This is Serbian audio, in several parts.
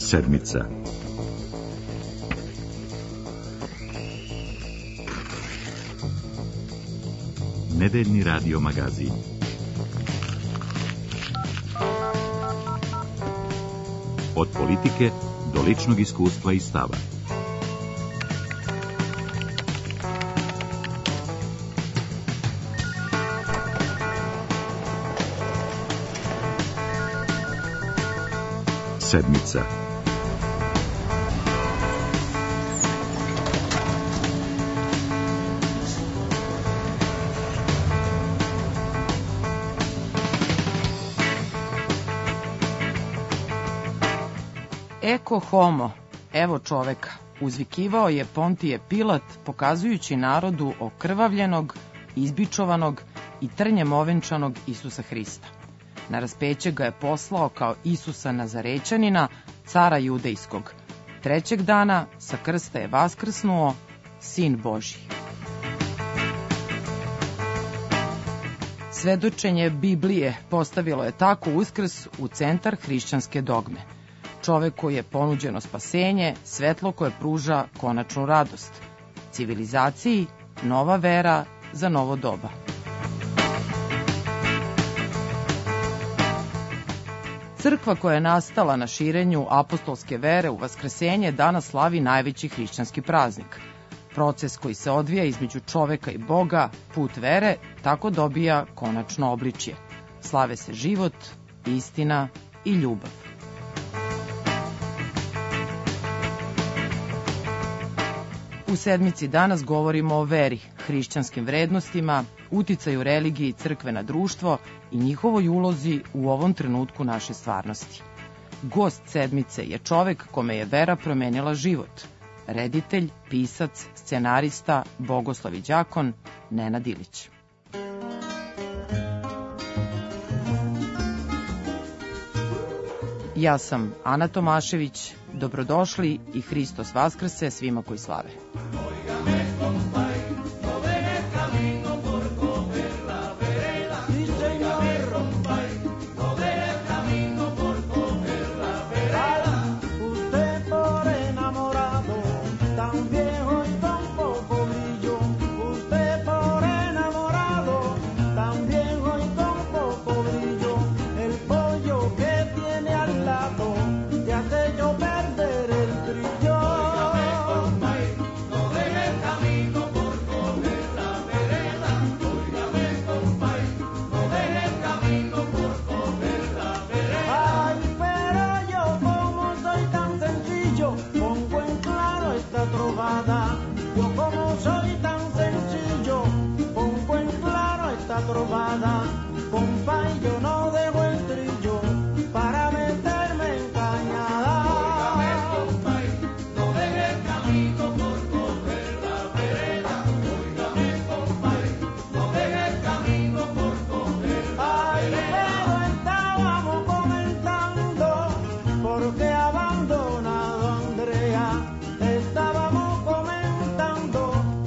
Sedmica. Nedeljni radio magazin. Od politike do ličnog iskustva i stava. Sedmica. Eko homo, evo čoveka, uzvikivao je Pontije Pilat, pokazujući narodu okrvavljenog, izbičovanog i trnjem ovenčanog Isusa Hrista. Na raspeće ga je poslao kao Isusa Nazarećanina, cara judejskog. Trećeg dana sa krsta je vaskrsnuo Sin Božji. Svedočenje Biblije postavilo je tako Uskrs u centar hrišćanske dogme. Čoveku je ponuđeno spasenje, svetlo koje pruža konačnu radost. Civilizaciji nova vera za novo doba. Crkva koja je nastala na širenju apostolske vere u vaskrsenje danas slavi najveći hrišćanski praznik. Proces koji se odvija između čoveka i Boga, put vere, tako dobija konačno obličje. Slave se život, istina i ljubav. U sedmici danas govorimo o veri, hrišćanskim vrednostima, uticaju religije i crkve na društvo i njihovoj ulozi u ovom trenutku naše stvarnosti. Gost sedmice je čovek kome je vera promenila život. Reditelj, pisac, scenarista, bogoslov i đakon Nenad Ilić. Ja sam Ana Tomašević, dobrodošli i Hristos Vaskrse svima koji slave.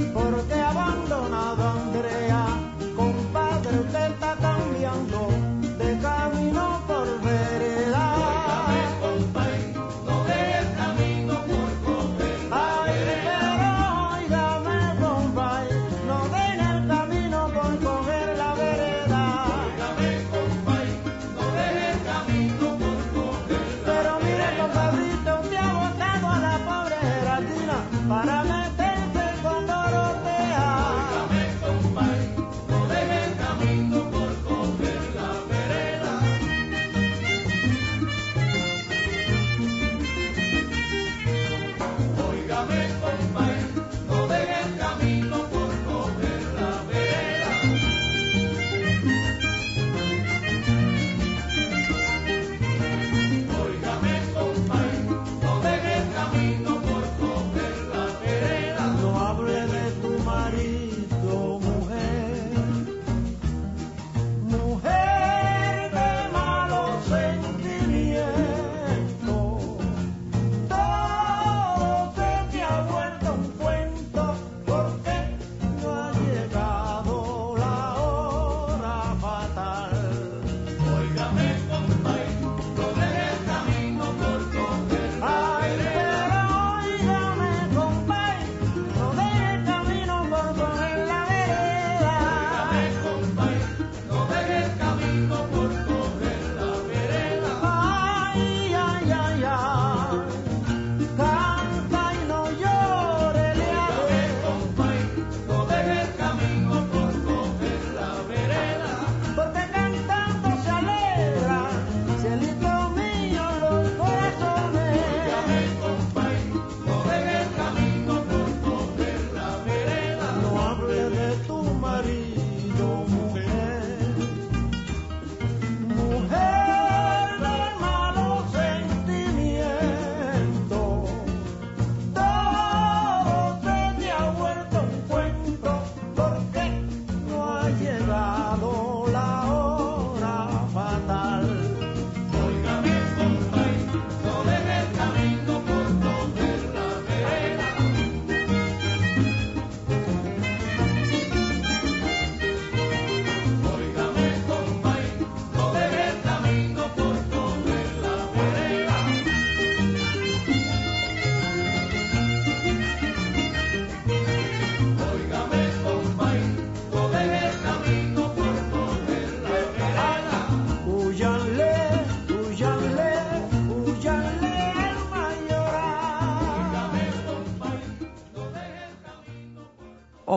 Compadre, usted está cambiando.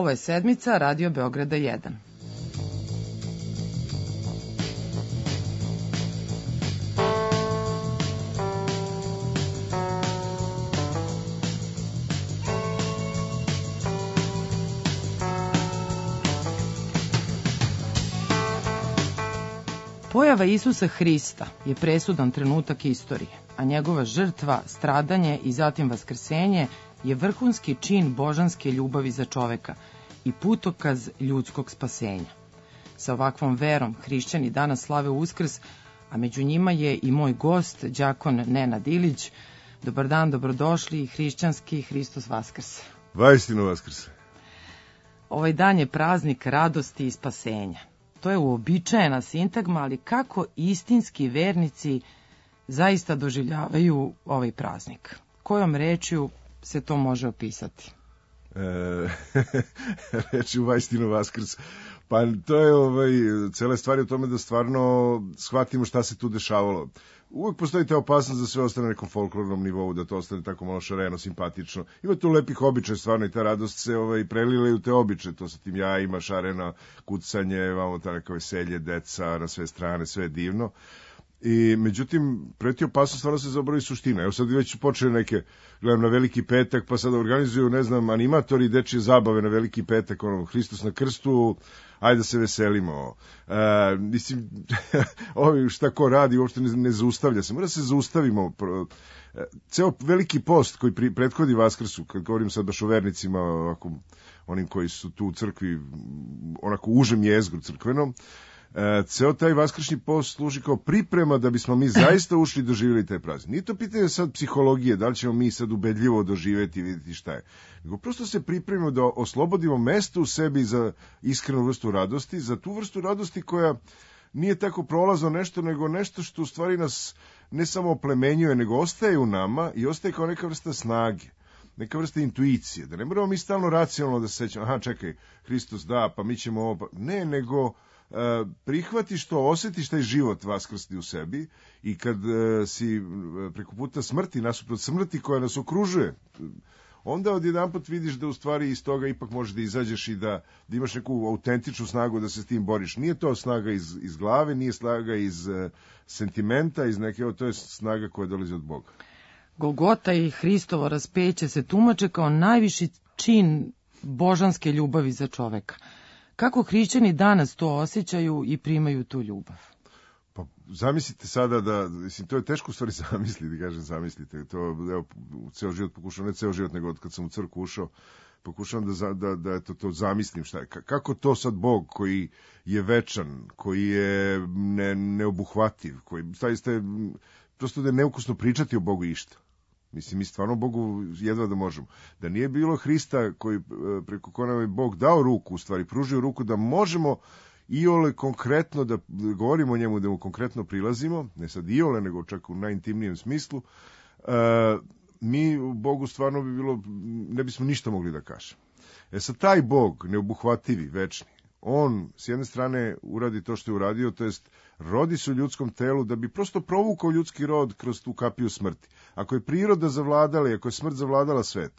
Ovo je sedmica Radio Beograda 1. Pojava Isusa Hrista je presudan trenutak istorije, a njegova žrtva, stradanje i zatim vaskrsenje je vrhunski čin božanske ljubavi za čoveka i putokaz ljudskog spasenja. Sa ovakvom verom hrišćani danas slave Uskrs, a među njima je i moj gost, đakon Nenad Ilić. Dobar dan, dobrodošli i hrišćanski Hristos Vaskrse. Vaistinu Vaskrse. Ovaj dan je praznik radosti i spasenja. To je uobičajena sintagma, ali kako istinski vernici zaista doživljavaju ovaj praznik? Kojom rečju se to može opisati? Reči u vaistinu Vaskrs. Pa to je cele stvari u tome da stvarno shvatimo šta se tu dešavalo. Uvijek postoji ta opasnost da sve ostane na nekom folklornom nivou, da to ostane tako malo šareno, simpatično. Ima tu lepih običaja, stvarno, i ta radost se prelila i u te običaje. To sa tim jajima, šarena, kucanje, vamo ta neka veselje, deca na sve strane, sve je divno. I međutim, preti opasnost, stvarno se zaboravi suština. Evo sad već počeli neke, gledam na Veliki petak, pa sad organizuju, ne znam, animatori dečje zabave na Veliki petak, Hristos na krstu, ajde da se veselimo. Mislim, ovi šta ko radi uopšte ne zaustavlja se. Mora se zaustavimo. Ceo Veliki post koji prethodi Vaskrsu, kad govorim sad baš o vernicima, ovako, onim koji su tu u crkvi, onako užem jezgru crkvenom, ceo taj vaskršnji post služi kao priprema da bismo mi zaista ušli i doživjeli taj praznik. Nije to pitanje sad psihologije, da li ćemo mi sad ubedljivo doživjeti i vidjeti šta je. Nego prosto se pripremimo da oslobodimo mesto u sebi za iskrenu vrstu radosti, za tu vrstu radosti koja nije tako prolazno nešto, nego nešto što u stvari nas ne samo oplemenjuje, nego ostaje u nama i ostaje kao neka vrsta snage, neka vrsta intuicije. Da ne moramo mi stalno racionalno da se sećamo, aha čekaj, Hristos da, pa mi ćemo ovo, ne, nego prihvatiš to, osjetiš taj život vaskrsni u sebi i kad si preko puta smrti, nasuprot smrti koja nas okružuje, onda odjedanput vidiš da u stvari iz toga ipak možeš da izađeš i da imaš neku autentičnu snagu da se s tim boriš. Nije to snaga iz glave, nije snaga iz sentimenta, iz neke, to je snaga koja dolazi od Boga. Golgota i Hristovo raspeće se tumače kao najviši čin božanske ljubavi za čoveka. Kako hrišćani danas to osjećaju i primaju tu ljubav? Pa zamislite sada da, mislim, to je teško u stvari zamisliti, kažem zamislite, to, evo, ceo život pokušavam, ne ceo život, nego od kad sam u crkvu ušao, pokušavam da to zamislim šta je. Kako to sad Bog koji je večan, koji je neobuhvativ, koji zaista je, prosto da je neukusno pričati o Bogu išta. Mislim, mi stvarno Bogu jedva da možemo. Da nije bilo Hrista koji preko koga je Bog dao ruku, u stvari pružio ruku da možemo iole konkretno da govorimo o njemu, da mu konkretno prilazimo, ne sad iole, nego čak u najintimnijem smislu, mi u Bogu stvarno bi bilo, ne bismo ništa mogli da kažemo. Sad taj Bog, neobuhvativi, večni, on s jedne strane uradi to što je uradio, to jest rodi se u ljudskom telu da bi prosto provukao ljudski rod kroz tu kapiju smrti. Ako je priroda zavladala i ako je smrt zavladala svetom,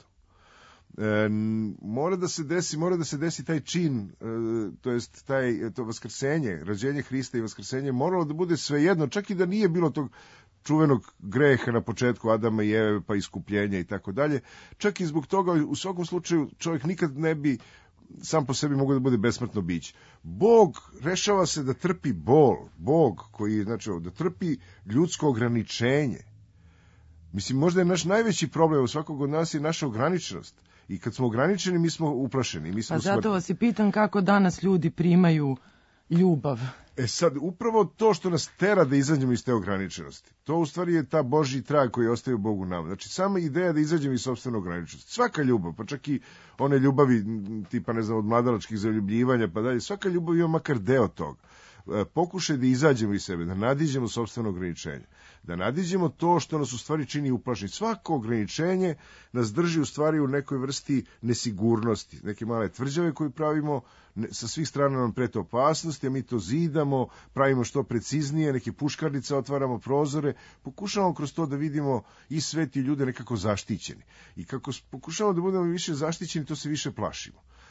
mora da se desi taj čin, to jest to vaskrsenje, rađenje Hrista i vaskrsenje moralo da bude svejedno, čak i da nije bilo tog čuvenog greha na početku Adama i Eve, pa iskupljenja i tako dalje. Čak i zbog toga u svakom slučaju čovjek nikad ne bi sam po sebi mogu da bude besmrtno biće. Bog rešava se da trpi bol. Bog koji, znači, da trpi ljudsko ograničenje. Mislim, možda je naš najveći problem u svakog od nas je naša ograničenost. I kad smo ograničeni, mi smo uplašeni. Mi smo pa zato vas i pitam kako danas ljudi primaju ljubav. Sad, upravo to što nas tera da izađemo iz te ograničenosti, to u stvari je ta Božji trag koji ostaje Bogu nama. Znači, sama ideja da izađemo iz sopstvene ograničenosti. Svaka ljubav, pa čak i one ljubavi tipa, ne znam, od mladalačkih zaljubljivanja, pa dalje, svaka ljubav ima makar deo toga. Pokušaj da izađemo iz sebe, da nadiđemo sopstveno ograničenje, da nadiđemo to što nas u stvari čini uplašeni. Svako ograničenje nas drži u stvari u nekoj vrsti nesigurnosti, neke male tvrđave koje pravimo, sa svih strana nam prete opasnosti, a mi to zidamo, pravimo što preciznije, neke puškarnice otvaramo, prozore, pokušavamo kroz to da vidimo i svet i ljude nekako zaštićeni. I kako pokušavamo da budemo više zaštićeni, to se više plašimo.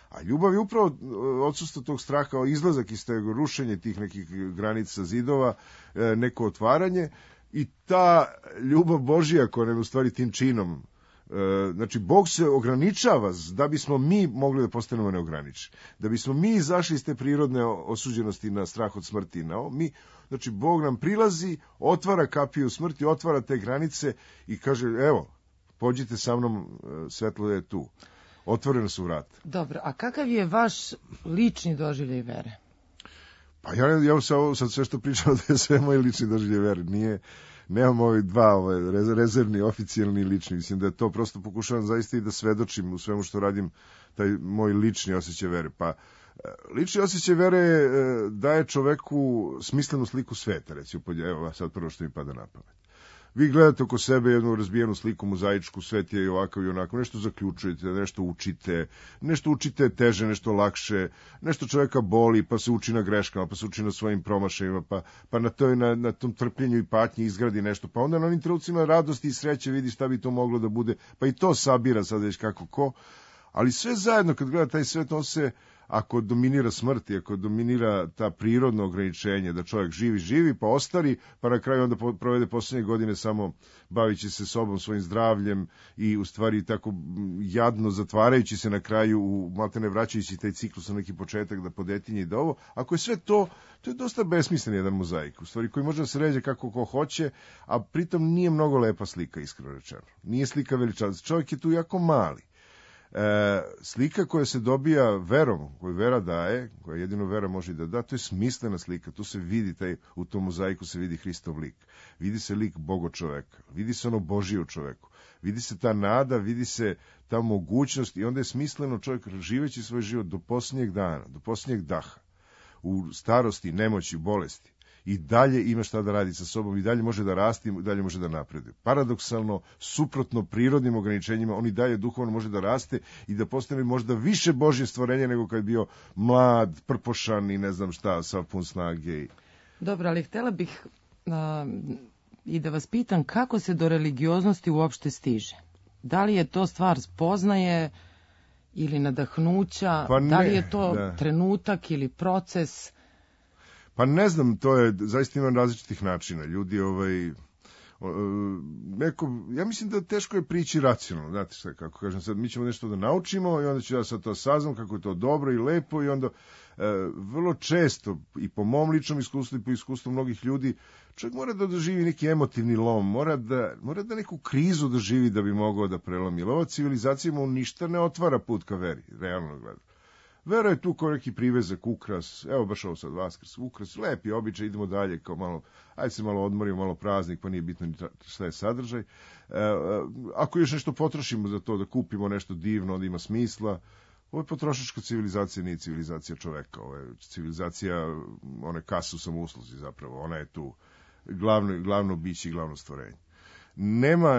A ljubav je upravo odsustvo tog straha, izlazak iz tega, rušenje tih nekih granica, zidova, neko otvaranje i ta ljubav Božija koja nam u stvari tim činom, znači Bog se ograničava da bismo mi mogli da postanemo neograničeni, da bismo mi izašli iz te prirodne osuđenosti na strah od smrti. Znači Bog nam prilazi, otvara kapiju smrti, otvara te granice i kaže, evo, pođite sa mnom, svetlo je tu. Otvoreno su vrata. Dobro, a kakav je vaš lični doživljaj vere? Pa ja sad sve što pričam da je sve moj lični doživljaj vere. Nemam ovi dva rezervni, oficijalni i lični. Mislim da je to prosto pokušavam zaista i da svedočim u svemu što radim, taj moj lični osjećaj vere. Pa lični osjećaj vere daje čoveku smislenu sliku sveta, recimo, evo sad prvo što mi pada na pamet. Vi gledate oko sebe jednu razbijenu sliku, mozaičku, svet je i ovakav i onako, nešto zaključujete, nešto učite teže, nešto lakše, nešto čoveka boli, pa se uči na greškama, pa se uči na svojim promašajima, pa na tom trpljenju i patnji izgradi nešto, pa onda na onim trenucima radosti i sreće vidi šta bi to moglo da bude, pa i to sabira sad već kako ko, ali sve zajedno kad gleda taj svet, on se, ako dominira smrt i ako dominira ta prirodno ograničenje da čovjek živi, pa ostari, pa na kraju onda provede posljednje godine samo bavići se sobom, svojim zdravljem i u stvari tako jadno zatvarajući se na kraju, maltene vraćajući taj ciklus na neki početak da podetinje i da ovo, ako je sve to je dosta besmislen jedan mozaik, u stvari koji može da se ređe kako ko hoće, a pritom nije mnogo lepa slika, iskreno rečeno. Nije slika veličanstva. Čovjek je tu jako mali. Slika koja se dobija verom, koju vera daje, koja jedino vera može da da, to je smislena slika, tu se vidi, u tom mozaiku se vidi Hristov lik, vidi se lik Boga čoveka, vidi se ono Božije u čoveku, vidi se ta nada, vidi se ta mogućnost i onda je smisleno čovjek živeći svoj život do posljednjeg dana, do posljednjeg daha, u starosti, nemoći, bolesti, i dalje ima šta da radi sa sobom, i dalje može da rasti, i dalje može da napreduje. Paradoksalno, suprotno prirodnim ograničenjima, on i dalje duhovno može da raste i da postane možda više Božje stvorenje nego kad je bio mlad, prpošan i ne znam šta, sav pun snage. Dobro, ali htjela bih i da vas pitam kako se do religioznosti uopšte stiže. Da li je to stvar spoznaje ili nadahnuća, pa ne, da li je to trenutak ili proces? Pa ne znam, to je, zaista ima različitih načina. Ljudi, ja mislim da teško je prići racionalno, znate šta, kako kažem sad, mi ćemo nešto da naučimo i onda ću ja sad to saznam kako je to dobro i lepo i onda vrlo često i po mom ličnom iskustvu i po iskustvu mnogih ljudi, čovjek mora da doživi neki emotivni lom, mora da neku krizu doživi da bi mogao da prelomi. Jer ova civilizacija mu ništa ne otvara put ka veri, realno gledam. Vera je tu kao neki privezak, ukras, evo baš ovo sad Vaskrs, ukras, lepi običaj, idemo dalje, kao malo, ajde se malo odmorimo, malo praznik, pa nije bitno ni šta je sadržaj. Ako još nešto potrošimo za to, da kupimo nešto divno, onda ima smisla. Ovo je potrošačka civilizacija, nije civilizacija čoveka, ovo je civilizacija one kasu samousluzi zapravo, ona je tu glavno biće i glavno stvorenje. Nema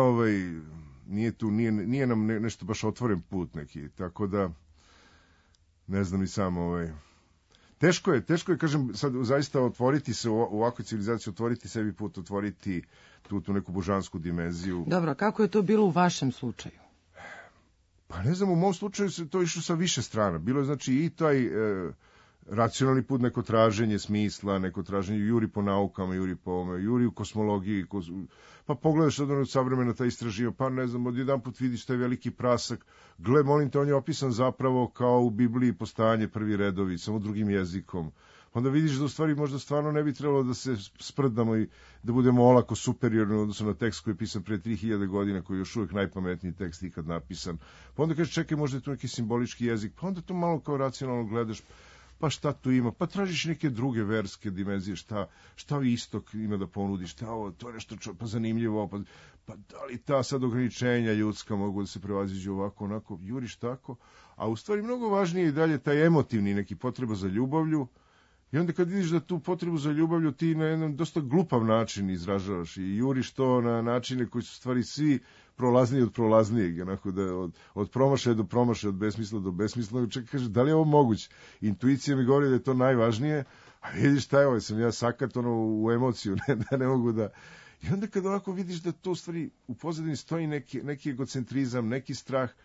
nije nam nešto baš otvoren put neki, tako da ne znam ni sam, teško je, kažem, sad zaista otvoriti se u ovakvoj civilizaciji, otvoriti sebi put, otvoriti tu neku božansku dimenziju. Dobro, kako je to bilo u vašem slučaju? Pa ne znam, u mom slučaju se to išlo sa više strana. Bilo je znači i taj racionalni put, neko traženje smisla, neko traženje, juri po naukama, juri u kosmologiji, pa pogledaš od savremena ta istraživanja, pa ne znam, odjedanput vidiš taj veliki prasak, gle, molim te, on je opisan zapravo kao u Bibliji postajanje prvi redovi, samo drugim jezikom. Onda vidiš da u stvari možda stvarno ne bi trebalo da se sprdamo i da budemo olako superiorni u odnosu na tekst koji je pisan pre 3000 godina, koji je još uvijek najpametniji tekst ikad napisan. Pa onda kažeš, čekaj, možda je tu neki simbolički jezik, pa onda to malo kao racionalno gledaš, pa šta tu ima, pa tražiš neke druge verske dimenzije, šta istok ima da ponudi, šta ovo, to je nešto pa zanimljivo, pa da li ta sad ograničenja ljudska mogu da se prevaziđu ovako, onako, juriš tako, a u stvari mnogo važnije i dalje taj emotivni neki potreba za ljubavlju, i onda kad vidiš da tu potrebu za ljubavlju ti na jedan dosta glupav način izražavaš i juriš to na načine koji su stvari svi prolazniji od prolaznijeg, onako da od promašaja do promašaja, od besmisla do besmisla, čekaj, kaže, da li je ovo moguće? Intuicija mi govori da je to najvažnije, a vidiš šta je ovo, sam ja sakat u emociju, ne mogu da... I onda kad ovako vidiš da to u stvari u pozadini stoji neki egocentrizam, neki strah,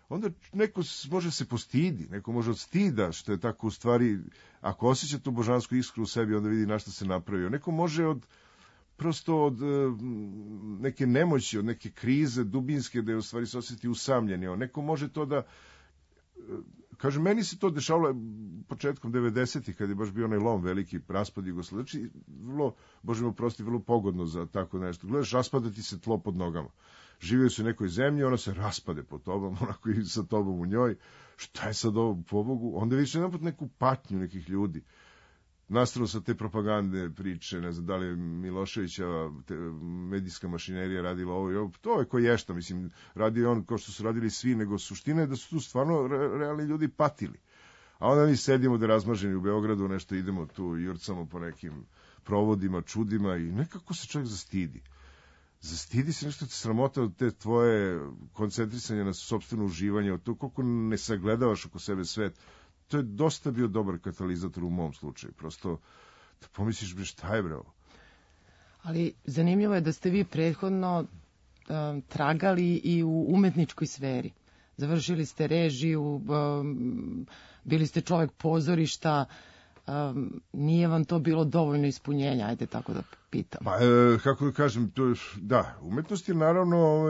onda neko može se postidi, neko može od stida, što je tako u stvari, ako osjeća tu božansku iskru u sebi, onda vidi na što se napravio. Neko može prosto od neke nemoći, od neke krize dubinske, da je u stvari se osjeti usamljeni. Neko može to da, kažem, meni se to dešavalo početkom 90-ih, kad je baš bio onaj lom veliki, raspad Jugoslavije. Znači, vrlo, Bože mi oprosti, vrlo pogodno za tako nešto. Gledaš, raspadati se tlo pod nogama. Živio se u nekoj zemlji, ona se raspade pod tobom, onako i sa tobom u njoj. Šta je sad ovo, pobogu? Onda vidiš jedan neku patnju nekih ljudi. Nastrano sa te propagande priče, ne znam da li je Miloševićeva medijska mašinerija radila ovo i ovo. To je ko ješta, mislim, radi on kao što su radili svi, nego suština je da su tu stvarno realni ljudi patili. A onda mi sedimo da razmaženi u Beogradu, nešto idemo tu, jurcamo po nekim provodima, čudima i nekako se čovjek zastidi. Zastidi se nešto, te sramota od te tvoje koncentrisanje na sopstveno uživanje, od to koliko ne sagledavaš oko sebe svet. To je dosta bio dobar katalizator u mom slučaju. Prosto da pomisliš, bre, šta je, bre, ovo? Ali zanimljivo je da ste vi prethodno tragali i u umetničkoj sferi. Završili ste režiju, bili ste čovjek pozorišta, nije vam to bilo dovoljno ispunjenja, ajde tako da pitam. Pa, kako da kažem, to je, da, umetnost je naravno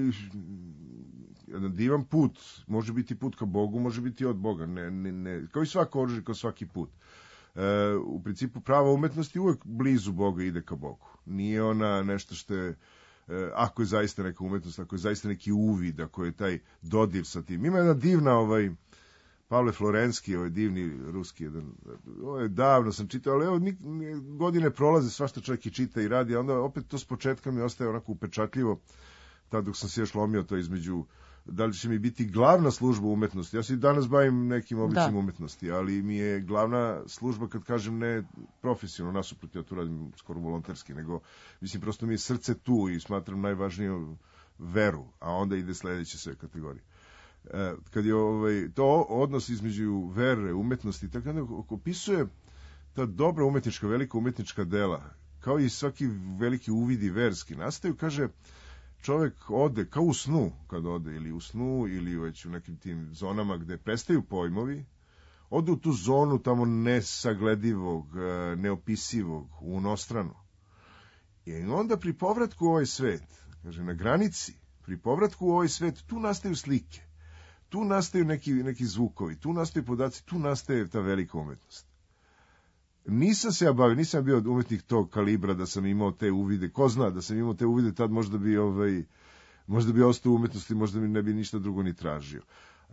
jedan divan put, može biti put ka Bogu, može biti od Boga, ne, kao i svako oružje, kao svaki put. U principu prava umetnost je uvek blizu Boga, ide ka Bogu. Nije ona nešto što je, ako je zaista neka umetnost, ako je zaista neki uvid, ako je taj dodir sa tim. Ima jedna divna, Pavle Florenski, divni ruski jedan, davno sam čitao, ali evo, godine prolaze, svašta čovjek i čita i radi, a onda opet to s početka mi ostaje onako upečatljivo, tad dok sam se još lomio to između, da li će mi biti glavna služba umetnosti. Ja se i danas bavim nekim oblicima umetnosti, ali mi je glavna služba, kad kažem ne profesionalno, nasuprot, ja tu radim skoro volonterski, nego, mislim, prosto mi je srce tu i smatram najvažniju veru, a onda ide sledeće sve kategorije. Kad je to odnos između vere, umetnosti, tako onda opisuje ta dobra umetnička, velika umetnička dela, kao i svaki veliki uvidi verski nastaju, kaže, čovek ode, kao u snu, kad ode, ili u snu, ili već u nekim tim zonama gde prestaju pojmovi, ode u tu zonu tamo nesagledivog, neopisivog, u unostranu. I onda pri povratku u ovaj svet, kaže, na granici, pri povratku u ovaj svet, tu nastaju slike, tu nastaju neki zvukovi, tu nastaju podaci, tu nastaje ta velika umetnost. Nisam se ja bavio, nisam bio umetnik tog kalibra da sam imao te uvide. Ko zna, da sam imao te uvide, tad možda bi ostao u umetnosti, možda mi ne bi ništa drugo ni tražio.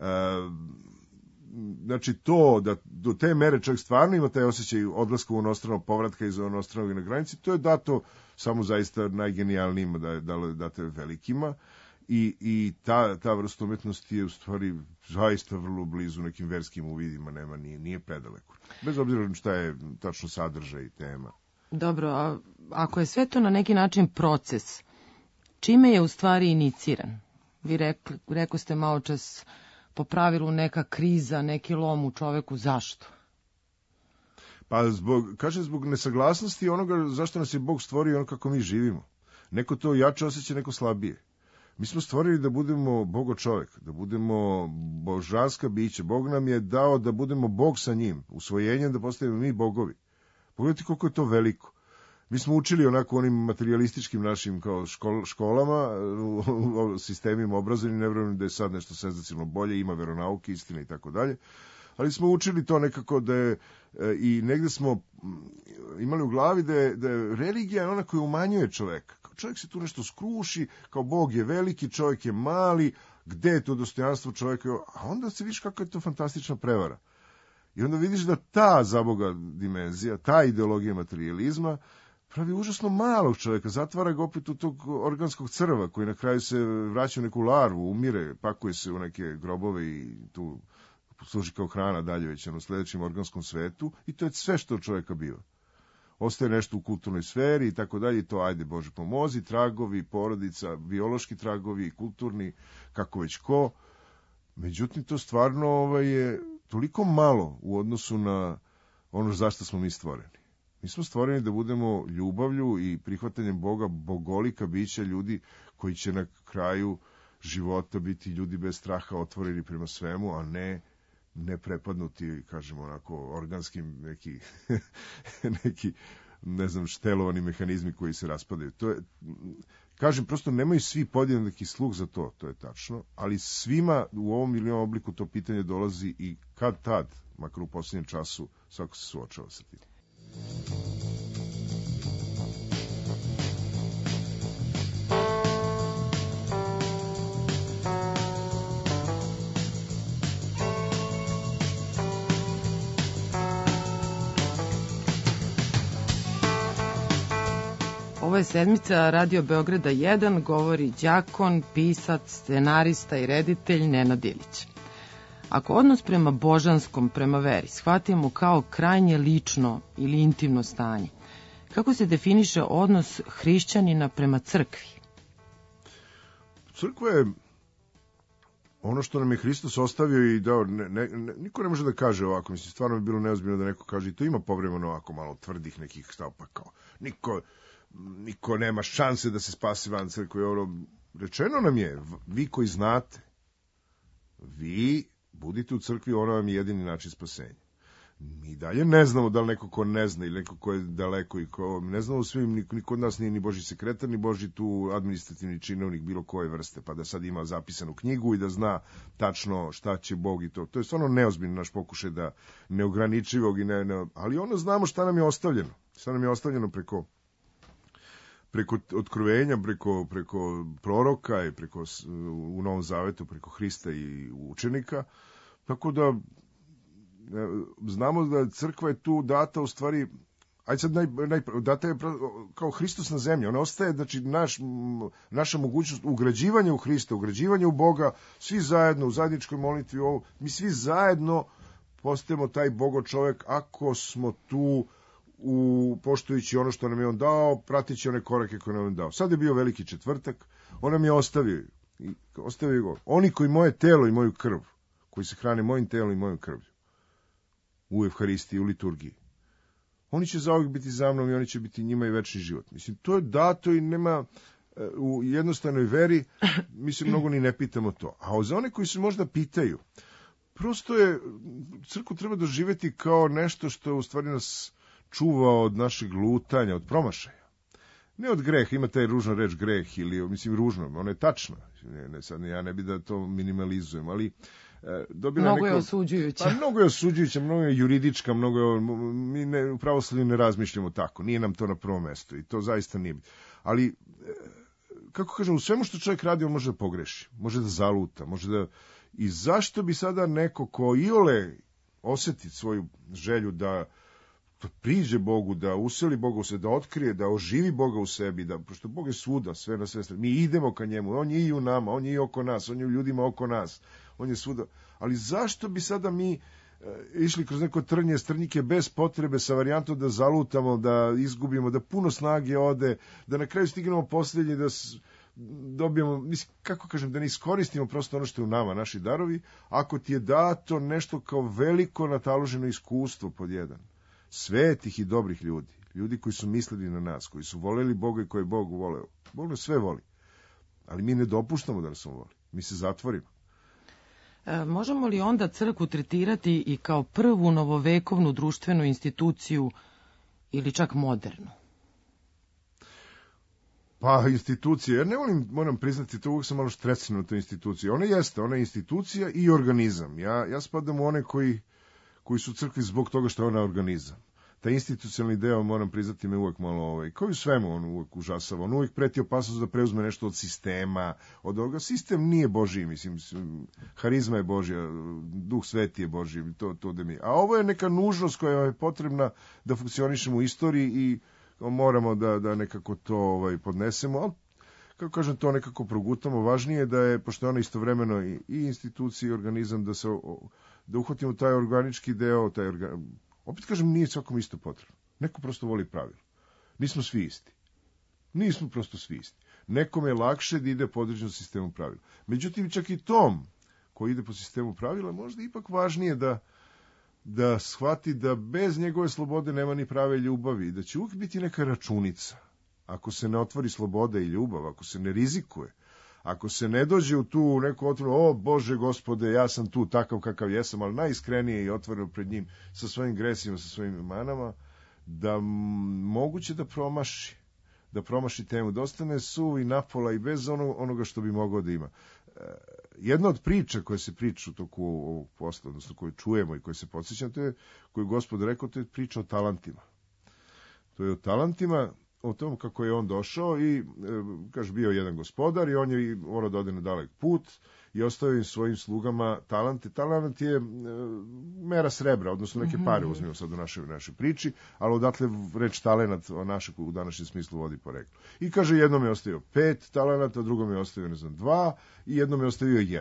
Znači to, da do te mere čovjek stvarno ima taj osjećaj odlaska u onostrano, povratka iz onostranog na granici, to je dato samo zaista najgenijalnijima, date velikima. I ta vrsta umetnosti je u stvari zaista vrlo blizu nekim verskim uvidima, nije predaleko. Bez obzira šta je tačno sadržaj i tema. Dobro, a ako je sve to na neki način proces, čime je u stvari iniciran? Vi rekli ste malo čas po pravilu neka kriza, neki lom u čoveku, zašto? Pa zbog nesaglasnosti onoga zašto nas je Bog stvorio ono kako mi živimo. Neko to jače osjeća, neko slabije. Mi smo stvorili da budemo Bogo čovek, da budemo božanska bića. Bog nam je dao da budemo Bog sa njim, usvojenjem da postavimo mi bogovi. Pogledajte koliko je to veliko. Mi smo učili onako onim materijalističkim našim kao školama, sistemima obrazovnim, ne vjerujem da je sad nešto senzacionalno bolje, ima veronauke, istine i tako dalje. Ali smo učili to nekako da je, i negde smo imali u glavi da je religija ona koja umanjuje čoveka. Čovjek se tu nešto skruši, kao Bog je veliki, čovjek je mali, gde je to dostojanstvo čovjeka? A onda se vidiš kako je to fantastična prevara. I onda vidiš da ta zaboga dimenzija, ta ideologija materijalizma pravi užasno malog čovjeka, zatvara ga opet u tog organskog crva koji na kraju se vraća u neku larvu, umire, pakuje se u neke grobove i tu služi kao hrana dalje već u sledećem organskom svetu i to je sve što od čovjeka biva. Ostaje nešto u kulturnoj sferi i tako dalje, to ajde Bože pomozi, tragovi, porodica, biološki tragovi, kulturni, kako već ko. Međutim, to stvarno je toliko malo u odnosu na ono zašto smo mi stvoreni. Mi smo stvoreni da budemo ljubavlju i prihvatanjem Boga bogolika bića ljudi koji će na kraju života, biti ljudi bez straha, otvoreni prema svemu, a ne prepadnuti, kažemo, onako, organskim neki ne znam, štelovani mehanizmi koji se raspadaju. To je, kažem, prosto nemaju svi podjednaki sluh za to, to je tačno, ali svima u ovom ili onom obliku to pitanje dolazi i kad tad, makar u posljednjem času, svako se suočava sa tim. Ovo je sedmica Radio Beograda 1, govori đakon, pisac, scenarista i reditelj Nenad Ilić. Ako odnos prema božanskom, prema veri, shvatimo kao krajnje lično ili intimno stanje, kako se definiše odnos hrišćanina prema crkvi? Crkva je ono što nam je Hristos ostavio i dao, niko ne može da kaže ovako, mislim, stvarno bi bilo neozbiljno da neko kaže, i to ima povremeno ovako malo tvrdih nekih stavpa, kao niko nema šanse da se spasi van crkve. Rečeno nam je, vi koji znate, vi budite u crkvi, ono vam je jedini način spasenja. Mi dalje ne znamo da li neko ko ne zna ili neko ko je daleko i ko ne znamo svim, niko od nas nije ni Božji sekretar, ni Božji tu administrativni činovnik bilo koje vrste, pa da sad ima zapisanu knjigu i da zna tačno šta će Bog i to. To je stvarno neozbiljno naš pokušaj da neograničivog i ali ono znamo šta nam je ostavljeno. Šta nam je ostavljeno preko otkrovenja, preko proroka i u Novom Zavetu, preko Hrista i učenika. Tako da znamo da crkva je tu data u stvari, data je kao Hristos na zemlji. Ona ostaje, znači, naša mogućnost ugrađivanja u Hrista, ugrađivanja u Boga, svi zajedno u zajedničkoj molitvi, mi svi zajedno postajemo taj Bogo čovek ako smo tu poštujući ono što nam je on dao, pratići one korake koje nam je on dao. Sad je bio Veliki četvrtak, on nam je ostavio go. Oni koji moje telo i moju krv, koji se hrane mojim telom i mojom krvlju, u Evharistiji, u liturgiji, oni će zauvijek biti za mnom i oni će biti njima i večni život. Mislim, to je dato i nema u jednostavnoj veri, mi se mnogo ni ne pitamo to. A za one koji se možda pitaju, prosto je, crkvu treba doživjeti kao nešto što u stvari nas čuva od našeg lutanja, od promašaja. Ne od greha, ima taj ružna reč greh, ili, mislim, ružno, ona je tačna. Ja ne bi da to minimalizujem, ali mnogo je osuđujuća. Pa mnogo je osuđujuća, mnogo je juridička, mi u pravoslavlju ne razmišljamo tako, nije nam to na prvom mestu i to zaista nije. Ali, kako kažem, u svemu što čovjek radi, on može da pogreši, može da zaluta, i zašto bi sada neko ko iole osjeti svoju želju da priđe Bogu, da useli Boga u sebi, da otkrije, da oživi Boga u sebi, pošto Bog je svuda, sve na sve strane. Mi idemo ka njemu, on je i u nama, on je i oko nas, on je u ljudima oko nas, on je svuda. Ali zašto bi sada mi išli kroz neko trnje, strnjike bez potrebe sa varijantom da zalutamo, da izgubimo, da puno snage ode, da na kraju stignemo posljednje, da dobijemo, kako kažem, da ne iskoristimo prosto ono što je u nama, naši darovi, ako ti je dato nešto kao veliko nataloženo iskustvo pod jedan. Svetih i dobrih ljudi koji su mislili na nas, koji su voleli Boga i koje je Bog voleo. Bog nas sve voli, ali mi ne dopuštamo da nas on voli, mi se zatvorimo. Možemo li onda crkvu tretirati i kao prvu novovekovnu društvenu instituciju ili čak modernu? Pa institucija, ja ne volim, moram priznati, to uvijek sam malo štresan na toj instituciji. Ona je institucija i organizam. Ja spadam u one koji su u crkvi zbog toga što je ona organizam. Taj institucionalni deo, moram priznati, me uvek malo, kao i u svemu, on uvek užasava. On uvek preti opasnost da preuzme nešto od sistema, od ovoga. Sistem nije Božji, mislim, harizma je Božja, Duh Sveti je Božji, to da mi. A ovo je neka nužnost koja je potrebna da funkcionišemo u istoriji i moramo da nekako to podnesemo, ali, kako kažem, to nekako progutamo. Važnije je da je, pošto je ona istovremeno i institucija i organizam, da uhvatimo taj organički deo, opet kažem, nije svakom isto potrebno. Neko prosto voli pravilo. Nismo svi isti. Nekome je lakše da ide po određenom sistemu pravila. Međutim, čak i tom koji ide po sistemu pravila, možda ipak važnije da shvati da bez njegove slobode nema ni prave ljubavi, da će uvijek biti neka računica. Ako se ne otvori sloboda i ljubav, ako se ne rizikuje, Ako se ne dođe u tu neku otvorenu, o Bože gospode, ja sam tu takav kakav jesam, ali najiskrenije i otvoreno pred njim, sa svojim gresima, sa svojim manama, da moguće da promaši temu, da ostane suv i napola i bez onoga što bi mogao da ima. Jedna od priča koje se priča u toku ovog posla, odnosno koju čujemo i koju se podsjećam, to je, koju Gospod rekao, to je priča o talentima. To je o talentima, o tom kako je on došao i, kaže, bio jedan gospodar i on je morao da ode na dalek put i ostavio im svojim slugama talente. Talent je mera srebra, odnosno neke pare, uzmimo sad u našoj priči, ali odatle reč talenat u današnjem smislu vodi poreklo. I kaže, jednom je ostavio 5 talenata, drugom je ostavio, 2 i jednom je ostavio 1.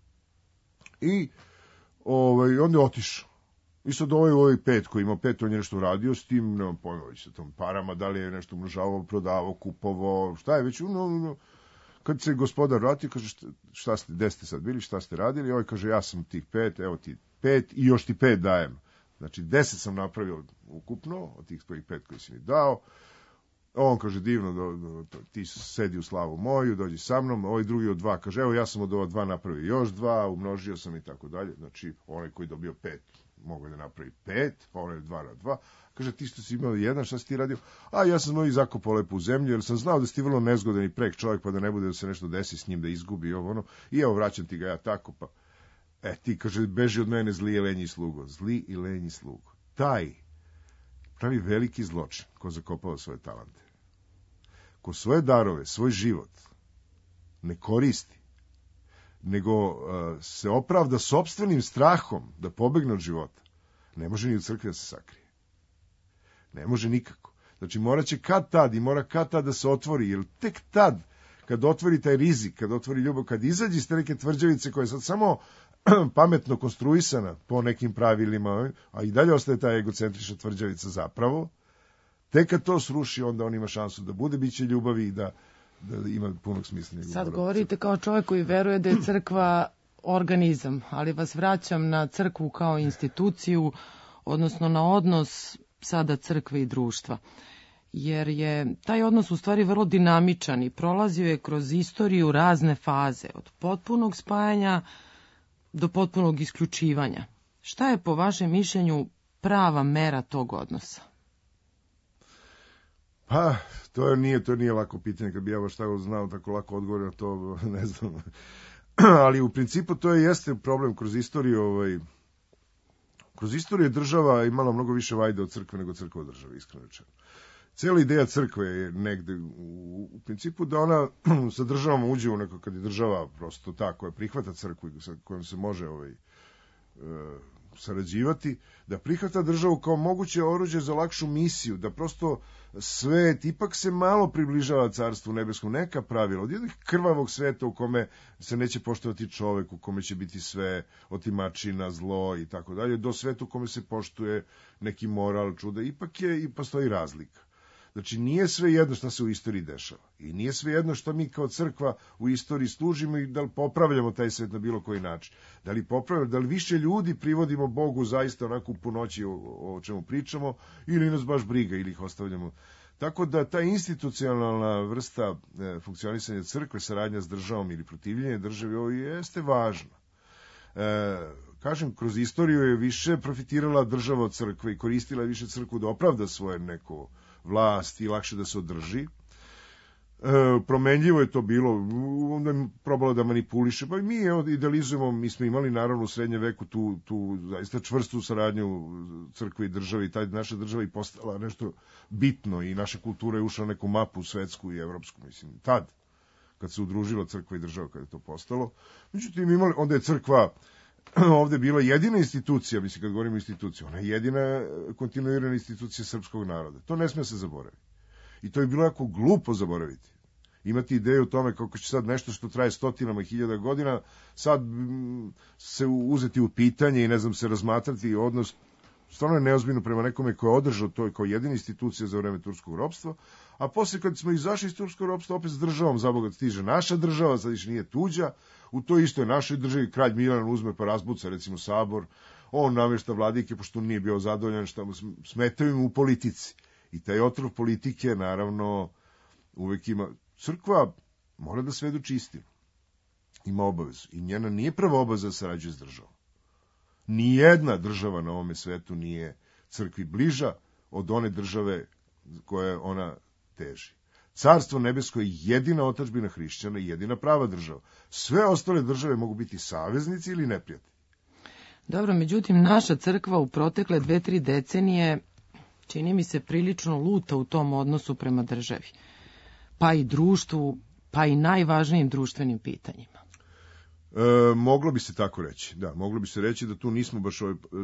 I onda je otišao. I sad ovaj 5 koji ima 5, on je nešto uradio s tim, nemam pojma već sa tom parama, da li je nešto umnožavao, prodavao, kupovao, šta je već, kad se gospodar vratio, kaže, gde ste sad bili, šta ste radili, ovaj kaže, ja sam tih 5, evo ti 5 i još ti 5 dajem. Znači, 10 sam napravio ukupno, od tih 5 koji si mi dao. On kaže, divno, ti sedi u slavu moju, dođi sa mnom, ovaj drugi od 2, kaže, evo ja sam od ova 2 napravio još 2, umnožio sam i tako dalje. Znači, onaj koji dobio 5, mogu da napravi 5, pa onaj 2 na 2. Kaže, ti što si imao 1, šta si ti radio? A ja sam i zakopao lepo u zemlju, jer sam znao da si ti vrlo nezgodan i prek čovjek, pa da ne bude da se nešto desi s njim, da izgubi ovo, I evo, vraćam ti ga ja tako, pa... ti, kaže, beži od mene zli i lenji slugo. Zli i lenji slugo. Taj pravi veliki zločin ko zakopava svoje talente. Ko svoje darove, svoj život ne koristi, nego se opravda sopstvenim strahom da pobegne od života, ne može ni u crkvi da se sakrije. Ne može nikako. Znači, moraće kad tad da se otvori, jer tek tad, kad otvori taj rizik, kad otvori ljubav, kad izađe iz te neke tvrđavice koja je sad samo pametno konstruisana po nekim pravilima, a i dalje ostaje ta egocentrična tvrđavica zapravo, tek kad to sruši, onda on ima šansu da bude biće ljubavi i da ima punog smisla. Sad govorite kao čovjek koji veruje da je crkva organizam, ali vas vraćam na crkvu kao instituciju, odnosno na odnos sada crkve i društva. Jer je taj odnos u stvari vrlo dinamičan i prolazio je kroz istoriju razne faze, od potpunog spajanja do potpunog isključivanja. Šta je po vašem mišljenju prava mera tog odnosa? Pa, to nije lako pitanje, kad bi ja baš tako znao, tako lako odgovor na to, ne znam. Ali u principu to jeste problem kroz istoriju. Kroz istoriju država imala mnogo više vajde od crkve nego crkva od države, iskreno rečeno. Cijela ideja crkve je negde u principu da ona sa državom uđe u neko, kad je država prosto ta koja prihvata crkvu i sa kojom se može sarađivati, da prihvata državu kao moguće oruđe za lakšu misiju, da prosto svet ipak se malo približava carstvu nebeskom, neka pravila, od jednog krvavog sveta u kome se neće poštovati čovek, u kome će biti sve otimačina, zlo i tako dalje, do sveta u kome se poštuje neki moral, čuda, ipak je i postoji razlika. Znači, nije sve jedno što se u istoriji dešava. I nije sve jedno što mi kao crkva u istoriji služimo i da li popravljamo taj svet na bilo koji način. Da li više ljudi privodimo Bogu zaista onako u punoći o čemu pričamo, ili nas baš briga, ili ih ostavljamo. Tako da ta institucionalna vrsta funkcionisanja crkve, saradnja s državom ili protivljenje državi, ovo jeste važno. Kažem, kroz istoriju je više profitirala država od crkve i koristila više crkvu da opravda svoje neko vlast i lakše da se održi. Promenljivo je to bilo, onda je probalo da manipuliše, pa mi idealizujemo, mi smo imali naravno u srednjem veku tu zaista čvrstu saradnju crkve i države i naša država i postala nešto bitno i naša kultura je ušla na neku mapu svetsku i evropsku, mislim, tad, kad se udružila crkva i država, kad je to postalo. Međutim, onda je crkva ovde bila jedina institucija, mislim, kad govorimo o instituciji, ona je jedina kontinuirana institucija srpskog naroda. To ne sme se zaboraviti. I to je bilo jako glupo zaboraviti. Imati ideju o tome kako će sad nešto što traje stotinama i hiljada godina sad se uzeti u pitanje i ne znam se razmatrati odnos stvarno je neozbiljno prema nekome ko je održao to kao jedina institucija za vreme turskog ropstva, a posle kad smo izašli iz turskog ropstva opet s državom zaboga stiže naša država, sad više nije tuđa, u toj istoj našoj državi kralj Milan uzme pa razbuca recimo sabor, on namješta vladike pošto nije bio zadovoljan šta mu smetaju mu u politici. I taj otrov politike naravno uvek ima. Crkva mora da svedoči istinu. ima obavezu. I njena nije prva obaveza da sarađuje s državom. Nijedna država na ovome svetu nije crkvi bliža od one države koje ona teži. Carstvo nebesko je jedina otadžbina hrišćana i jedina prava država. Sve ostale države mogu biti saveznici ili neprijatelji. Dobro, međutim, naša crkva u protekle 2-3 decenije, čini mi se, prilično luta u tom odnosu prema državi, pa i društvu, pa i najvažnijim društvenim pitanjima. Moglo bi se tako reći, da, moglo bi se reći da tu nismo baš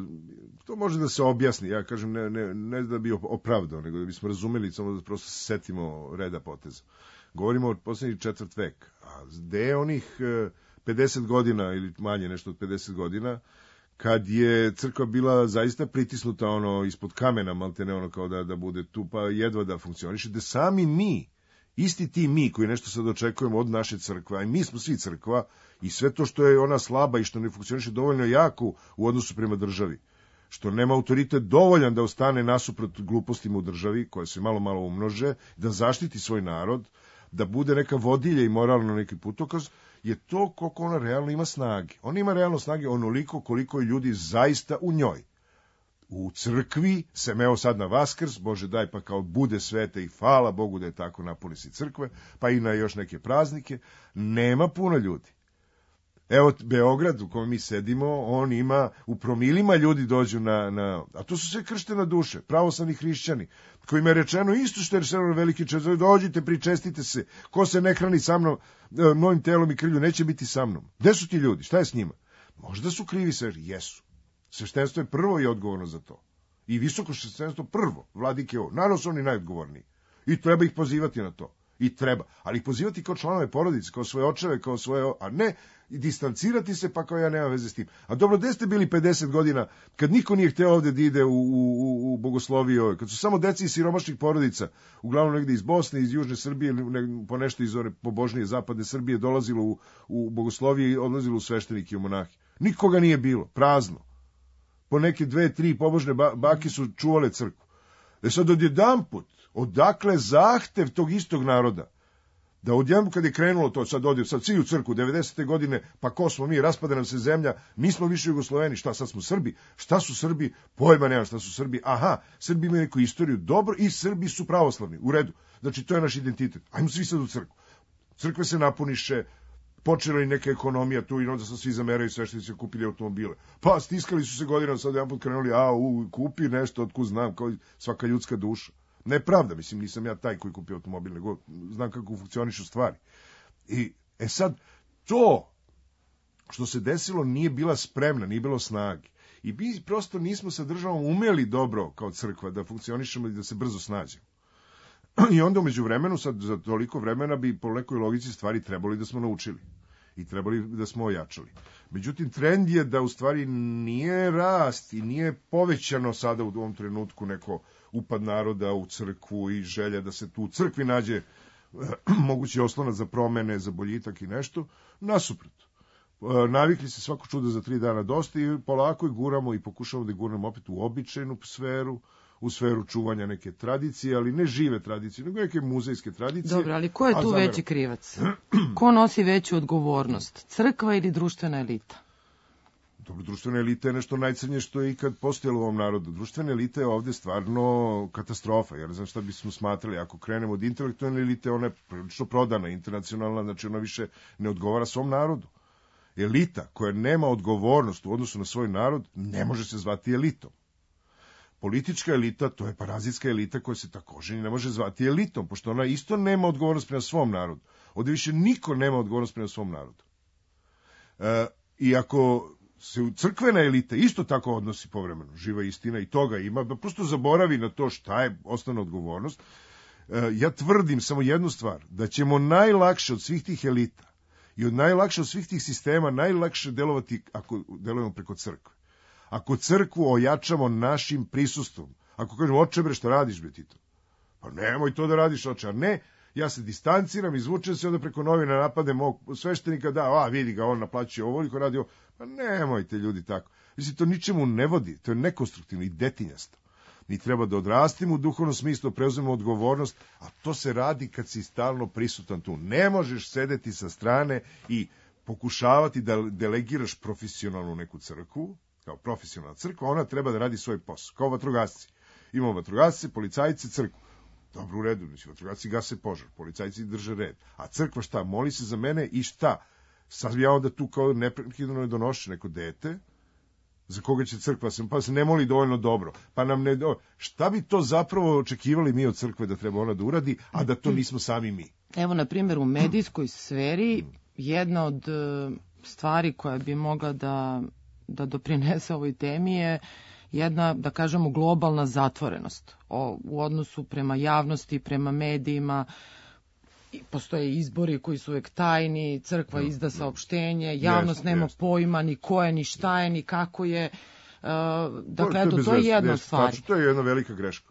to može da se objasni, ja kažem ne da bi opravdao, nego da bismo razumeli, samo da prosto se setimo reda poteza. Govorimo o poslednjih 4. vek, a gde je onih 50 godina ili manje nešto od 50 godina, kad je crkva bila zaista pritisnuta ispod kamena, maltene kao da bude tu, pa jedva da funkcioniše, da sami mi, isti ti mi koji nešto sad očekujemo od naše crkve, a i mi smo svi crkva, i sve to što je ona slaba i što ne funkcioniše dovoljno jako u odnosu prema državi, što nema autoritet dovoljan da ostane nasuprot glupostima u državi, koje se malo umnože, da zaštiti svoj narod, da bude neka vodilja i moralno neki putokaz, je to koliko ona realno ima snage. Ona ima realno snage onoliko koliko je ljudi zaista u njoj. U crkvi se, evo sad na Vaskrs, Bože daj, pa kao bude svete i hvala Bogu da je tako, napuni se crkve, pa i na još neke praznike, nema puno ljudi. Evo Beograd u kojem mi sedimo, on ima, u promilima ljudi dođu a to su sve krštene duše, pravoslavni hrišćani, kojima je rečeno isto što je rečeno na veliki čast, dođite, pričestite se, ko se ne hrani sa mnom, mojim telom i krvlju, neće biti sa mnom. Gde su ti ljudi, šta je s njima? Možda su krivi jesu. Sveštenstvo je prvo i odgovorno za to. I visoko sveštenstvo prvo, vladike ovo. Naravno su oni najodgovorniji. I treba ih pozivati na to. I treba. Ali ih pozivati kao članove porodice, kao svoje očeve, kao svoje... A ne distancirati se pa kao ja nema veze s tim. A dobro, gde ste bili 50 godina kad niko nije hteo ovde da ide u bogosloviju, kad su samo deci iz siromašnih porodica, uglavnom negde iz Bosne, iz Južne Srbije, po nešto iz ove pobožnije zapadne Srbije, dolazilo u bogoslovije i odlazilo u sveštenike i u monahi. Nikoga nije bilo, prazno. Po neke 2-3 pobožne bake su čuvale crkvu. Sad odjedanput, odakle zahtev tog istog naroda, da odjedanput kad je krenulo to, sad svi u crkvu, 90. godine, pa ko smo mi, raspada nam se zemlja, nismo više Jugosloveni, šta sad smo Srbi? Šta su Srbi? Pojma nema šta su Srbi. Aha, Srbi imaju neku istoriju, dobro, i Srbi su pravoslavni, u redu. Znači, to je naš identitet. Ajmo svi sad u crkvu. Crkve se napuniše, počela i neka ekonomija tu i onda se svi zameraju sveštenici kupili automobile. Pa stiskali su se godinama, sad jedan put krenuli, kupi nešto, otkud znam, kao svaka ljudska duša. Nepravda, mislim, nisam ja taj koji kupi automobil, nego znam kako funkcionišu stvari. I, sad, to što se desilo nije bila spremna, nije bilo snage. I mi prosto nismo sa državom umeli dobro kao crkva da funkcionišemo i da se brzo snađemo. I onda umeđu vremenu, sad za toliko vremena bi po nekoj logici stvari trebali da smo naučili i trebali da smo ojačali. Međutim, trend je da u stvari nije rast i nije povećano sada u ovom trenutku neko upad naroda u crkvu i želja da se tu u crkvi nađe mogući oslonac za promene, za boljitak i nešto. Nasuprot. Navikli se svako čudo za 3 dana dosta i polako guramo i pokušamo da guramo opet u običajnu sferu, u sferu čuvanja neke tradicije, ali ne žive tradicije, nego neke muzejske tradicije. Dobro, ali ko je tu veći krivac? Ko nosi veću odgovornost? Crkva ili društvena elita? Dobro, društvena elita je nešto najcrnje što je ikad postojalo u ovom narodu. Društvena elita je ovde stvarno katastrofa. Ja ne znam šta bismo smatrali. Ako krenemo od intelektualne elite, ona je prilično prodana, internacionalna, znači ona više ne odgovara svom narodu. Elita koja nema odgovornost u odnosu na svoj narod ne može se zvati elitom. Politička elita, to je parazitska elita koja se također ne može zvati elitom, pošto ona isto nema odgovornost prema svom narodu. Ovdje više niko nema odgovornost prema svom narodu. I ako se u crkvena elita isto tako odnosi povremeno, živa istina i toga ima, da prosto zaboravi na to šta je osnovna odgovornost, ja tvrdim samo jednu stvar, da ćemo najlakše od svih tih elita i najlakše od svih tih sistema najlakše delovati ako delujemo preko crkve. Ako crkvu ojačamo našim prisustvom, ako kažemo, oče bre, šta radiš bre ti to? Pa nemoj to da radiš, oče, a ne, ja se distanciram, izvučem se, onda preko novina napadem mog sveštenika, vidi ga, on naplaćuje ovoliko, radi ovo. Pa nemojte ljudi tako. Mislim, to ničemu ne vodi, to je nekonstruktivno i detinjasto. Mi treba da odrastimo u duhovnom smislu, preuzmemo odgovornost, a to se radi kad si stalno prisutan tu. Ne možeš sedeti sa strane i pokušavati da delegiraš profesionalnu neku crkvu, kao profesionalna crkva, ona treba da radi svoj posao, kao vatrogasci. Imamo vatrogasce, policajce, crkvu. Dobro, u redu, znači, vatrogasci gase požar, policajci drže red. A crkva šta? Moli se za mene i šta? Sad ja onda tu kao neprekidno ne donoši neko dete, za koga će crkva pa se ne moli dovoljno dobro, pa nam ne šta bi to zapravo očekivali mi od crkve da treba ona da uradi, a da to nismo sami mi? Evo, na primjer, u medijskoj sferi jedna od stvari koja bi mogla da doprinese ovoj temi je jedna, da kažemo, globalna zatvorenost u odnosu prema javnosti, prema medijima. Postoje izbori koji su uvek tajni, crkva izda saopštenje, javnost nema pojma ni ko je, ni šta je, ni kako je. Dakle, eto, to je jedna stvar. To je jedna velika greška.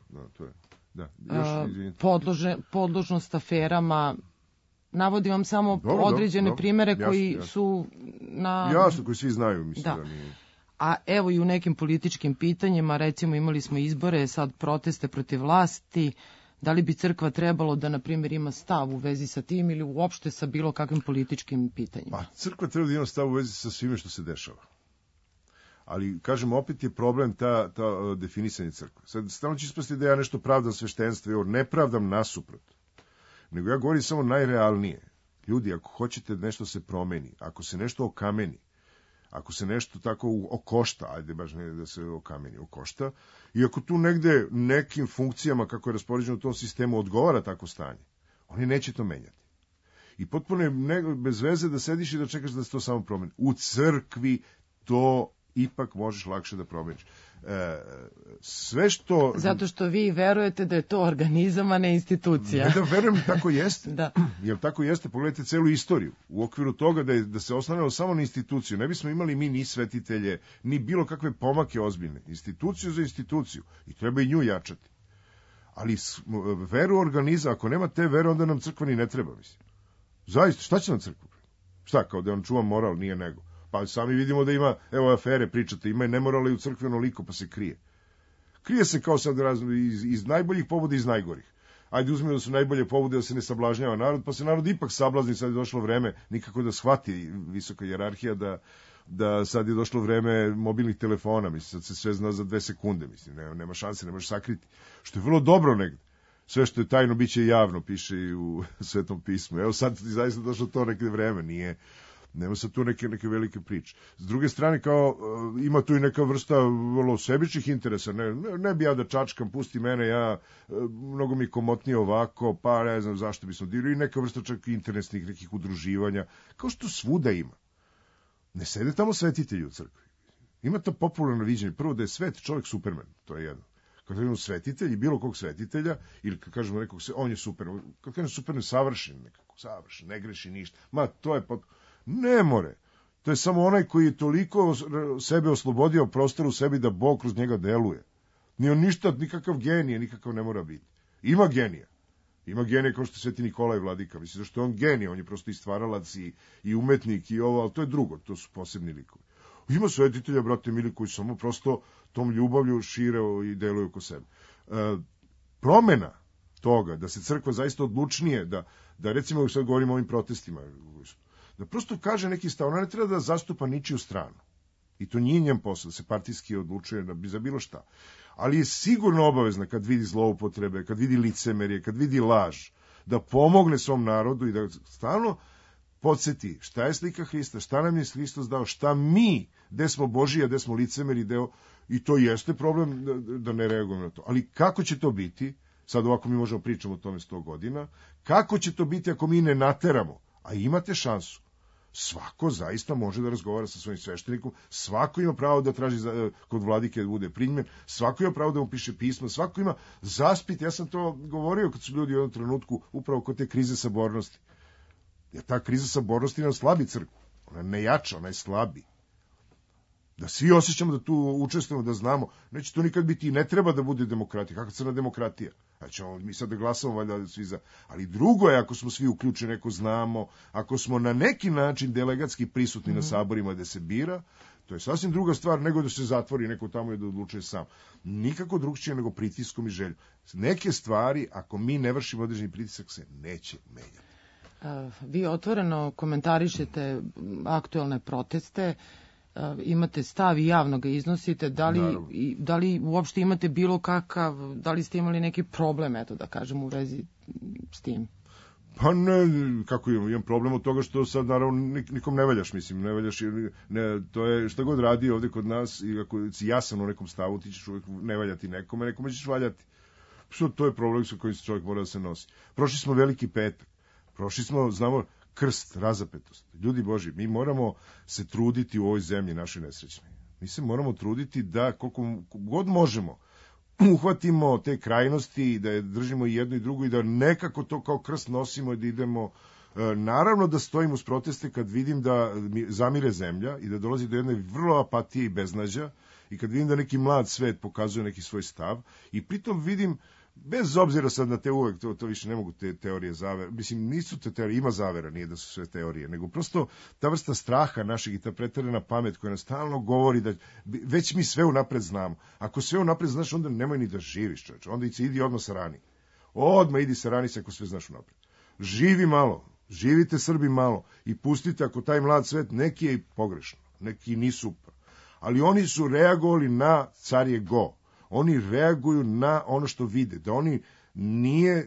Podložnost aferama. Navodim vam samo određene primere koji su na... Jasno, koji svi znaju, mislim da nije... A evo i u nekim političkim pitanjima, recimo imali smo izbore, sad proteste protiv vlasti, da li bi crkva trebalo da, na primjer, ima stav u vezi sa tim ili uopšte sa bilo kakvim političkim pitanjima? Pa, crkva treba da ima stav u vezi sa svime što se dešava. Ali, kažem, opet je problem ta definisanje crkve. Sad, stalno će ispasti da ja nešto pravdam sveštenstvo, ne pravdam nasuprot, nego ja govorim samo najrealnije. Ljudi, ako hoćete nešto se promeni, ako se nešto okameni, ako se nešto tako okošta, ajde baš ne da se okameni, okošta, i ako tu negde nekim funkcijama, kako je raspoređeno u tom sistemu, odgovara tako stanje, oni neće to menjati. I potpuno je bez veze da sediš i da čekaš da se to samo promeni. U crkvi to ipak možeš lakše da promeniš. Sve što... Zato što vi verujete da je to organizam, a ne institucija. Ne da verujem, tako jeste. Da. Jer tako jeste, pogledajte celu istoriju. U okviru toga da se oslanjamo samo na instituciju. Ne bismo imali mi ni svetitelje, ni bilo kakve pomake ozbiljne. Instituciju za instituciju. I treba i nju jačati. Ali veru organiza, ako nema te vere, onda nam crkva ni ne treba, mislim. Zaista, šta će nam crkva? Šta, kao da on čuva moral, nije nego. Pa sami vidimo da ima, evo afere pričate, ima i nemorala i u crkvi onoliko, pa se krije. Krije se kao sad iz najboljih pobuda i iz najgorih. Ajde uzmemo da su najbolje pobude da se ne sablažnjava narod, pa se narod ipak sablazni, sad je došlo vreme nikako da shvati visoka hijerarhija da sad je došlo vreme mobilnih telefona, mislim, sad se sve zna za 2 sekunde, mislim, nema šanse, ne može sakriti, što je vrlo dobro negde. Sve što je tajno bit će javno, piše i u Svetom pismu. Evo sad zaista došlo to neke vreme, nema sad tu neke velike priče. S druge strane, kao ima tu i neka vrsta vrlo sebičnih interesa. Ne bi ja da čačkam, pusti mene, mnogo mi komotnije ovako, pa ne znam zašto bismo dirali. I neka vrsta čak i internetskih nekih udruživanja, kao što svuda ima. Ne sede tamo svetitelji u crkvi. Ima to popularno viđenje. Prvo da je svet čovjek Superman, to je jedno. Kad kažemo svetitelj i bilo kog svetitelja, ili kad kažemo nekog, on je super. Kad kažemo super, savršen nekako, savršen, ne greši ništa. To je ne more. To je samo onaj koji je toliko sebe oslobodio prostor u sebi da Bog kroz njega deluje. Nije on ništa, nikakav genije, nikakav ne mora biti. Ima genija. Ima genija kao što je Sveti Nikolaj Vladika. Mislim, zašto je on genije, on je prosto i stvaralac i umetnik i ovo, ali to je drugo, to su posebni likovi. Ima svetitelja, brate mili, koji samo prosto tom ljubavlju šire i deluju oko sebe. Promena toga, da se crkva zaista odlučnije, da recimo, sad govorimo o ovim protestima, da prosto kaže neki stav, ona ne treba da zastupa ničiju stranu. I to nije njen posao, da se partijski odlučuje za bilo šta. Ali je sigurno obavezna kad vidi zloupotrebe, kad vidi licemerje, kad vidi laž, da pomogne svom narodu i da stalno podsjeti šta je slika Hrista, šta nam je Hristos dao, šta mi, gde smo Božiji, a gde smo licemeri, i to jeste problem da ne reagujemo na to. Ali kako će to biti, sad ovako mi možemo pričamo o tome 100 godina, kako će to biti ako mi ne nateramo, a imate šansu. Svako zaista može da razgovara sa svojim sveštenikom, svako ima pravo da traži kod vladike da bude primljen, svako ima pravo da mu piše pismo, svako ima zaspit. Ja sam to govorio kad su ljudi u jednom trenutku upravo kod te krize sabornosti. Jer ta kriza sabornosti nam slabi crkvu. Ona ne jača, ona je slabi. Da svi osjećamo da tu učestvujemo, da znamo, neće to nikad biti i ne treba da bude demokratija. Kakva crna demokratija? Ćemo mi sad da glasamo valjda svi za... Ali drugo je ako smo svi uključeni, ako znamo, ako smo na neki način delegatski prisutni na saborima da se bira, to je sasvim druga stvar nego da se zatvori neko tamo i da odlučuje sam. Nikako drugčije nego pritiskom i željom. Neke stvari, ako mi ne vršimo određeni pritisak, se neće menjati. Vi otvoreno komentarišete aktuelne proteste, imate stav i javno ga iznosite, da li uopšte imate bilo kakav, da li ste imali neki problem, eto da kažem, u vezi s tim? Pa ne, kako imam problem od toga što sad naravno nikom ne valjaš, mislim, ne valjaš, to je šta god radi ovde kod nas i ako si jasan u nekom stavu, ti ćeš uvek ne valjati nekome ćeš valjati. Što to je problem sa kojim se čovjek mora da se nosi. Prošli smo Veliki petak, prošli smo, znamo, krst, razapetost. Ljudi Boži, mi moramo se truditi u ovoj zemlji našoj nesrećnoj. Mi se moramo truditi da koliko god možemo uhvatimo te krajnosti, da je držimo i jedno i drugo i da nekako to kao krst nosimo i da idemo. Naravno da stojim uz proteste kad vidim da zamire zemlja i da dolazi do jedne vrlo apatije i beznađa i kad vidim da neki mlad svet pokazuje neki svoj stav i pritom vidim, bez obzira sad na te uvek, to više ne mogu te teorije zavere, mislim, nisu te teorije, ima zavera, nije da su sve teorije, nego prosto ta vrsta straha našeg i ta preterana pamet koja nas stalno govori da već mi sve unapred znamo. Ako sve unapred znaš, onda nemoj ni da živiš, čoveče, onda idi odmah sa rani. Odmah idi sa rani se ako sve znaš unapred. Živi malo, živite Srbi malo i pustite ako taj mlad svet, neki je i pogrešno, neki nisu, ali oni su reagovali na car je go. Oni reaguju na ono što vide, da oni nije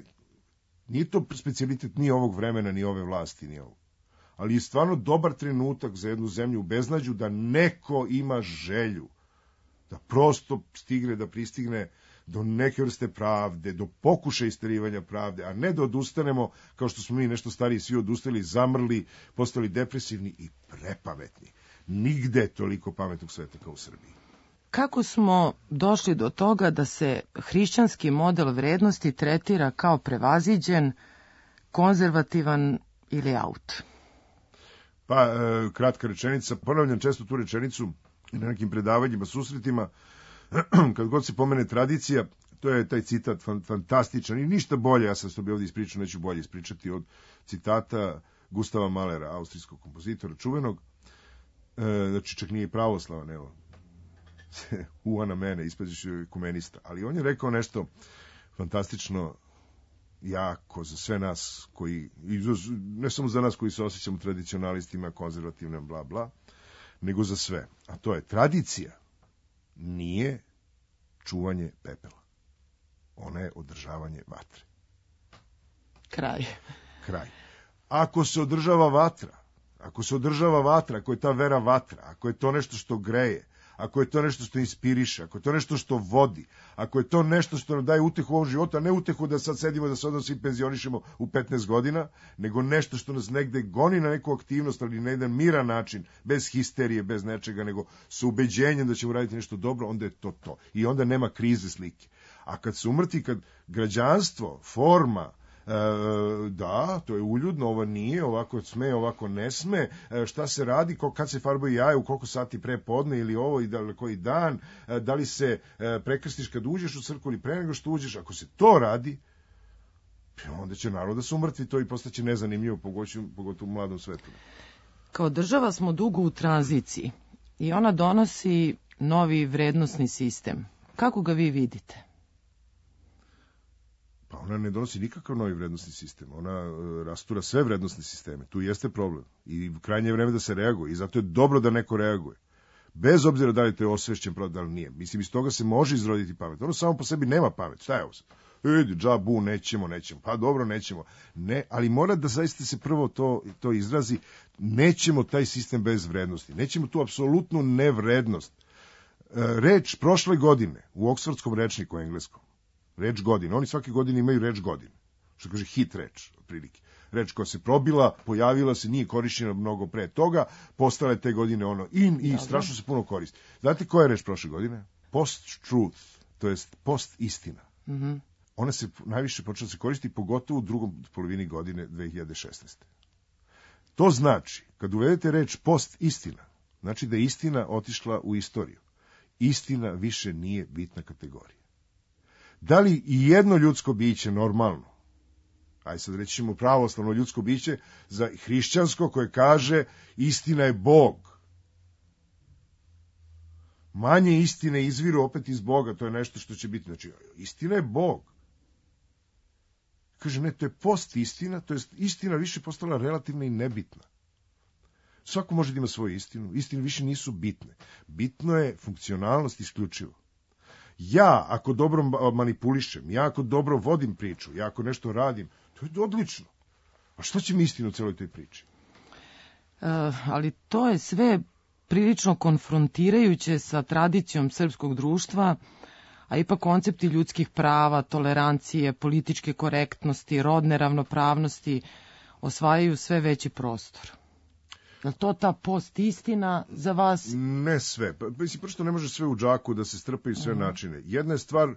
to specijalitet ni ovog vremena, ni ove vlasti, ni ovog. Ali je stvarno dobar trenutak za jednu zemlju u beznađu da neko ima želju, da prosto stigne, da pristigne do neke vrste pravde, do pokušaja isterivanja pravde, a ne da odustanemo, kao što smo mi nešto stariji svi odustali, zamrli, postali depresivni i prepametni. Nigde toliko pametnog sveta kao u Srbiji. Kako smo došli do toga da se hrišćanski model vrednosti tretira kao prevaziđen, konzervativan ili out? Pa, kratka rečenica, ponavljam često tu rečenicu na nekim predavanjima, susretima, kad god se pomene tradicija, to je taj citat fantastičan i ništa bolje, ja sam što bi ovdje ispričao, neću bolje ispričati od citata Gustava Mahlera, austrijskog kompozitora, čuvenog, znači čak nije pravoslavan, evo, uva na mene, ispaziš ekumenista, ali on je rekao nešto fantastično, jako za sve nas koji, ne samo za nas koji se osjećamo tradicionalistima, konzervativnim, bla bla, nego za sve. A to je, tradicija nije čuvanje pepela. Ona je održavanje vatre. Kraj. Ako se održava vatra, ako je ta vera vatra, ako je to nešto što greje, ako je to nešto što inspiriše, ako je to nešto što vodi, ako je to nešto što nam daje utehu u ovom životu, a ne utehu da sad sedimo, da se odnosno svi penzionišemo u 15 godina, nego nešto što nas negde goni na neku aktivnost, ali na jedan miran način, bez histerije, bez nečega, nego sa ubeđenjem da ćemo raditi nešto dobro, onda je to. I onda nema krize slike. A kad se umrti, kad građanstvo, forma, da, to je uljudno, ovo nije, ovako sme, ovako ne sme, šta se radi, kad se farbaju jaje, u koliko sati pre podne ili ovo i koji dan, da li se prekrstiš kad uđeš u crkvu ili pre nego što uđeš, ako se to radi, onda će narod da se umrtvi to i postaće nezanimljivo, pogotovo u mladom svetu. Kao država smo dugo u tranziciji i ona donosi novi vrednosni sistem. Kako ga vi vidite? Pa ona ne donosi nikakav novi vrednosni sistem, ona rastura sve vrednosne sisteme, tu jeste problem i krajnje je vreme da se reaguje i zato je dobro da neko reaguje, bez obzira da li to je osvešćen, da li nije. Mislim, iz toga se može izroditi pamet, ono samo po sebi nema pamet, šta je ovo? Džabu, nećemo, pa dobro, nećemo, ne, ali mora da zaista se prvo to izrazi, nećemo taj sistem bez vrednosti, nećemo tu apsolutnu nevrednost. Reč prošle godine u Oksfordskom rečniku engleskom, reč godine. Oni svake godine imaju reč godine. Što kaže hit reč, otprilike. Reč koja se probila, pojavila se, nije korišćena mnogo pre toga, postala je te godine ono in i strašno se puno koristi. Znate koja je reč prošle godine? Post-truth, to jest post-istina. Mm-hmm. Ona se najviše počela se koristiti, pogotovo u drugom polovini godine 2016. To znači, kad uvedete reč post-istina, znači da je istina otišla u istoriju. Istina više nije bitna kategorija. Da li i jedno ljudsko biće normalno, ajde sad reći ćemo pravoslavno ljudsko biće, za hrišćansko koje kaže istina je Bog. Manje istine izviru opet iz Boga, to je nešto što će biti. Znači, istina je Bog. kaže, ne, to je post-istina, to je istina više postala relativna i nebitna. Svako može da ima svoju istinu, istine više nisu bitne. Bitno je funkcionalnost isključivo. Ja, ako dobro manipulišem, ja ako dobro vodim priču, ja ako nešto radim, to je odlično. A šta će mi istinu u celoj toj priči? Ali to je sve prilično konfrontirajuće sa tradicijom srpskog društva, a ipak koncepti ljudskih prava, tolerancije, političke korektnosti, rodne ravnopravnosti osvajaju sve veći prostor. Je li to ta post-istina za vas? Ne sve. Mislim, prosto ne može sve u džaku da se strpaju sve načine. Jedna je stvar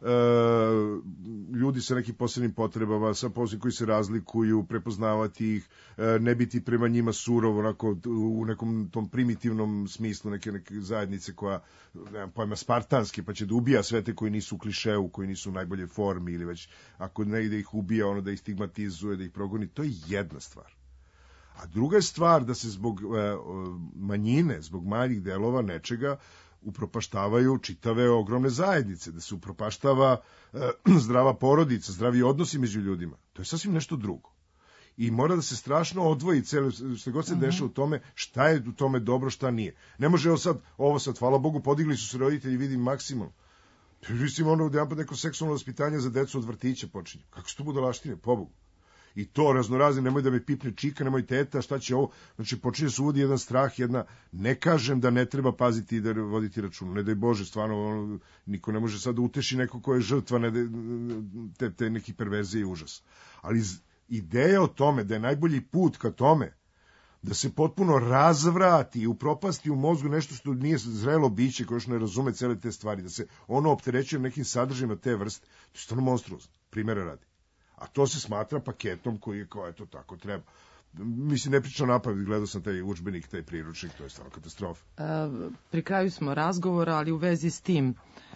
ljudi sa nekim posebnim potrebama, sa posebnim koji se razlikuju, prepoznavati ih, ne biti prema njima surovo, onako, u nekom tom primitivnom smislu neke zajednice koja, nemam pojma, spartanski, pa će da ubija sve te koji nisu u klišeu, koji nisu u najboljoj formi, ili već ako ne ide ih ubija, ono da ih stigmatizuje, da ih progoni, to je jedna stvar. A druga je stvar da se zbog manjine, zbog manjih delova nečega upropaštavaju čitave ogromne zajednice, da se upropaštava zdrava porodica, zdravi odnosi među ljudima. To je sasvim nešto drugo. I mora da se strašno odvoji što god se dešava u tome, šta je u tome dobro, šta nije. Ne može ovo sad, hvala Bogu, podigli su se roditelji, vidim maksimalno. Mislim, ono da neko seksualno vaspitanje za decu od vrtića počinje. Kako su to budalaštine, pobogu. I to raznorazim, nemoj da me pipne čika, nemoj teta, šta će ovo. Znači, počinje se uvodi jedan strah, ne kažem da ne treba paziti i da voditi račun. Ne daj Bože, stvarno, niko ne može sad da uteši neko ko je žrtva te neki perverzije i užas. Ali ideja o tome da je najbolji put ka tome da se potpuno razvrati i upropasti u mozgu nešto što nije zrelo biće, koje još ne razume cele te stvari, da se ono opterećuje nekim sadržajima te vrste, to je stvarno monstruozno, primjera radi. A to se smatra paketom koji je kao, eto, tako treba. Mislim, ne pričam napamet, gledao sam taj udžbenik, taj priručnik, to je stvarno katastrofa. Pri kraju smo razgovora, ali u vezi s tim,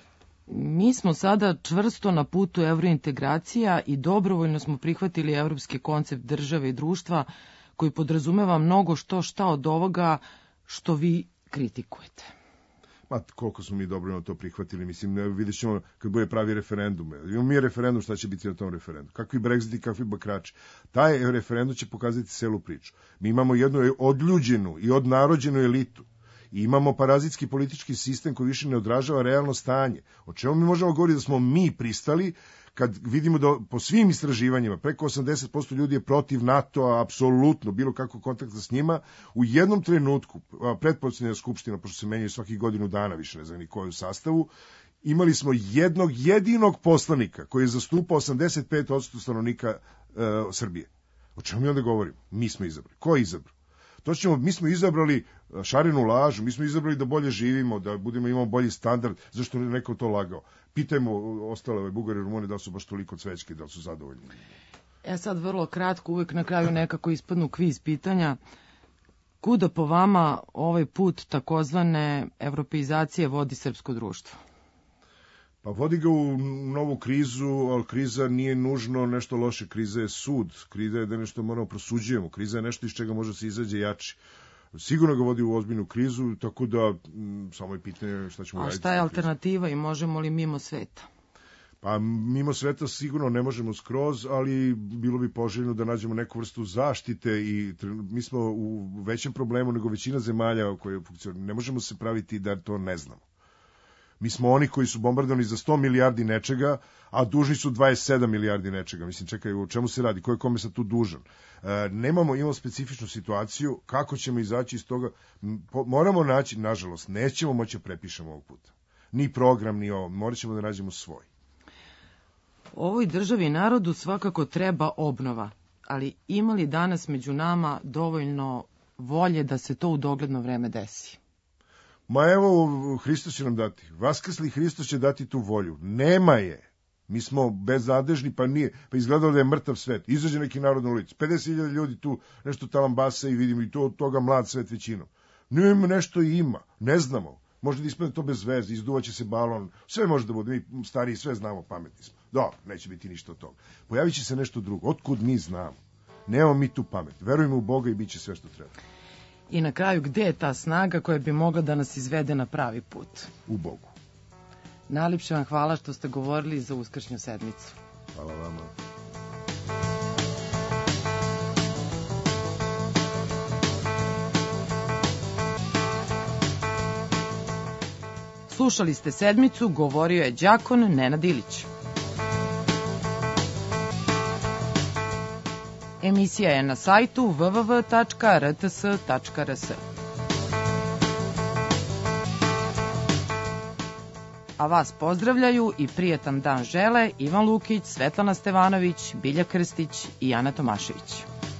mi smo sada čvrsto na putu evrointegracija i dobrovoljno smo prihvatili evropski koncept države i društva koji podrazumeva mnogo šta od ovoga što vi kritikujete. Ma, koliko smo mi dobro na to prihvatili, mislim, vidjet ćemo kad bude pravi referendum. Imamo mi referendum, šta će biti na tom referendumu. Kakvi Brexit i kakvi bakrači. Taj referendum će pokazati celu priču. Mi imamo jednu odljuđenu i odnarođenu elitu. I imamo parazitski politički sistem koji više ne odražava realno stanje. O čemu mi možemo govoriti da smo mi pristali kad vidimo da po svim istraživanjima preko 80% ljudi je protiv NATO-a, apsolutno, bilo kakvog kontakta s njima, u jednom trenutku, pretposljednja skupština, pošto se menjaju svakih godinu dana, više ne znam ni koju sastavu, imali smo jednog jedinog poslanika koji je zastupao 85% stanovnika Srbije. O čemu mi onda govorimo? Mi smo izabrali. Ko je izabrao? Mi smo izabrali šarenu lažu, mi smo izabrali da bolje živimo, da imamo bolji standard, zašto je neko to lagao. Pitajmo ostale Bugari i Rumuni da li su baš toliko cvećki, da li su zadovoljni. Sad vrlo kratko, uvijek na kraju nekako ispadnu kviz pitanja. Kuda po vama ovaj put takozvane evropeizacije vodi srpsko društvo? Pa vodi ga u novu krizu, ali kriza nije nužno nešto loše. Kriza je sud, kriza je da nešto moramo prosuđujemo, kriza je nešto iz čega može se izađe jači. Sigurno ga vodi u ozbiljnu krizu, tako da samo je pitanje šta ćemo raditi. A šta je alternativa i možemo li mimo sveta? Pa mimo sveta sigurno ne možemo skroz, ali bilo bi poželjno da nađemo neku vrstu zaštite i mi smo u većem problemu nego većina zemalja koje funkcionuju. Ne možemo se praviti da to ne znamo. Mi smo oni koji su bombardovani za 100 milijardi nečega, a dužni su 27 milijardi nečega. Mislim, čekaj, o čemu se radi? Ko je kome sad tu dužan? Imamo specifičnu situaciju, kako ćemo izaći iz toga? Moramo naći, nažalost, nećemo moći da prepišemo ovog puta. Ni program, ni ovo. Morat ćemo da nađemo svoj. Ovoj državi i narodu svakako treba obnova, ali ima li danas među nama dovoljno volje da se to u dogledno vreme desi? Ma evo, Hristos će nam dati. Vaskrsli Hristos će dati tu volju. Nema je. Mi smo beznadežni, pa nije. Pa izgledalo da je mrtav svet. Izađe neki narod na ulici. 50.000 ljudi tu nešto talambasa i vidimo i toga mlad svet većinom. Nema, nešto i ima. Ne znamo. Može da ispadne to bez veze. Izduvaće se balon. Sve može da bude. Mi stariji sve znamo, pametni smo. Dobro, neće biti ništa od toga. Pojavit će se nešto drugo. Otkud mi znamo? Nemamo mi tu pamet. Verujemo u Boga i bit će sve što treba. I na kraju, gde je ta snaga koja bi mogla da nas izvede na pravi put? U Bogu. Najlepše vam hvala što ste govorili za uskršnju sedmicu. Hvala vama. Slušali ste sedmicu, govorio je đakon Nenad Ilić. Emisija je na sajtu www.rts.rs. A vas pozdravljaju i prijetan dan žele Ivan Lukić, Svetlana Stevanović, Bilja Krstić i Ana Tomašević.